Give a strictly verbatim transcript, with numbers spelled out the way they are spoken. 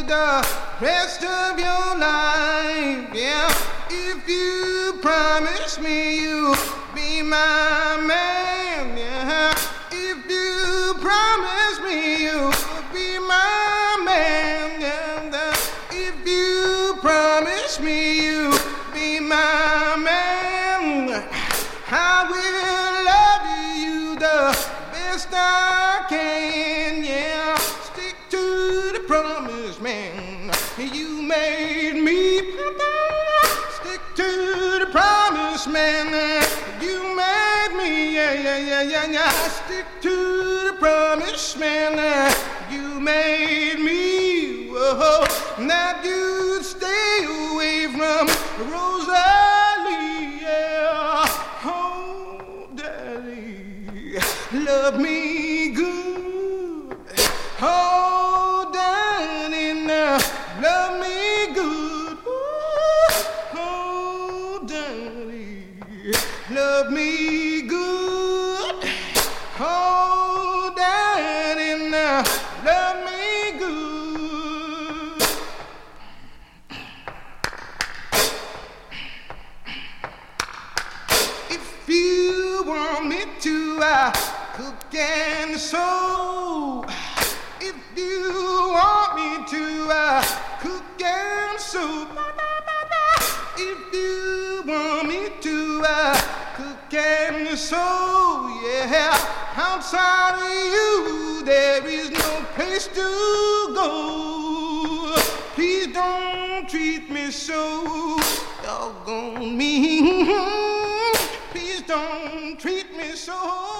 you the rest of your life. Yeah, if you promise me you'll be my man. Yeah, if you promise me you'll be my man. Yeah, if you promise me you'll be my man, I will love you the best I can. Yeah, stick to the promise, man. You made me. Stick to the promise, man. You made me. Yeah, yeah, yeah, yeah, yeah. Stick to the promise, man. You made me. Whoa, that you'd stay away from Rosalie. Yeah. Oh, daddy, love me good. Oh, daddy, now love me good. Ooh, oh, daddy, love me good. Oh, daddy, now love me good. If you want me to uh, cook and sew, if you want me to uh, cook and sew, if you want me to uh, cook and sew, yeah, outside of you there is no place to go. Please don't treat me so doggone mean. Please don't treat me so